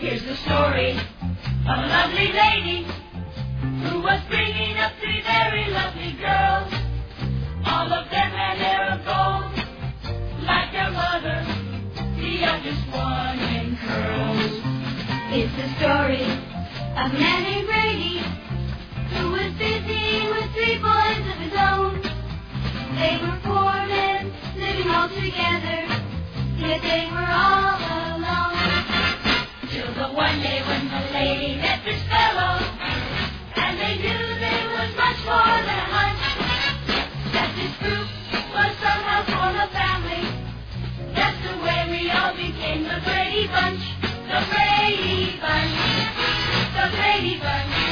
Here's the story of a lovely lady who was bringing up three very lovely girls. All of them had hair of gold, like their mother, the youngest one in curls. It's the story of a man named Brady who was busy with three boys of his own. They were poor men living all together, yet they were all alone. Till the one day when the lady met this fellow, and they knew there was much more than a hunch, that this group was somehow form a family. That's the way we all became the Brady Bunch, the Brady Bunch, the Brady Bunch.